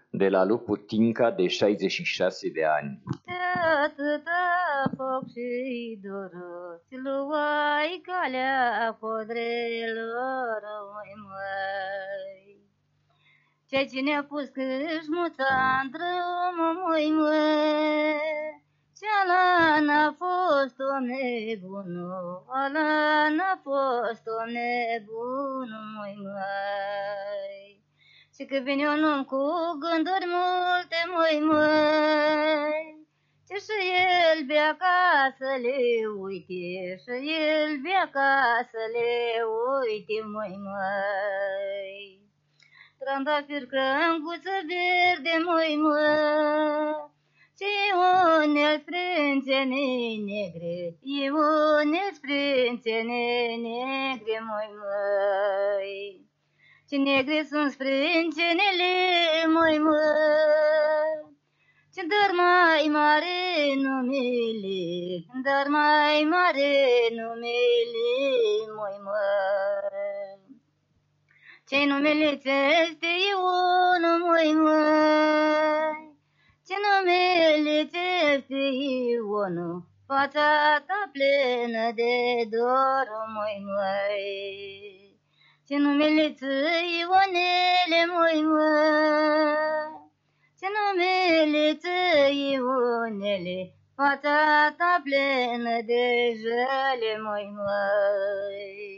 de la Lupu Tinca, de 66 de ani. Atâta foc și doros, luai calea codrelor, măi. Ce cine-a pus câșmuța în drum, măi. Ce-ala n-a fost om nebun, ala n-a fost om nebun, măi. Și că vine un om cu gânduri multe, măi. Ce și el bea ca să le uite, și el bea ca să le uite, măi. Trandafir crânguță verde, măi. Ce unel sprâncene negre, unel sprâncene negre, măi. Ce negre sunt sprâncenele, măi. Ce dar mai mare numele, dar mai mare numele, măi. Ce numele este Ionu, măi. Ce numele este Ionu, fața ta plină de dor, măi. Ce numele Ionele, măi. Ce numele Ionele, fața ta plină de jale, măi.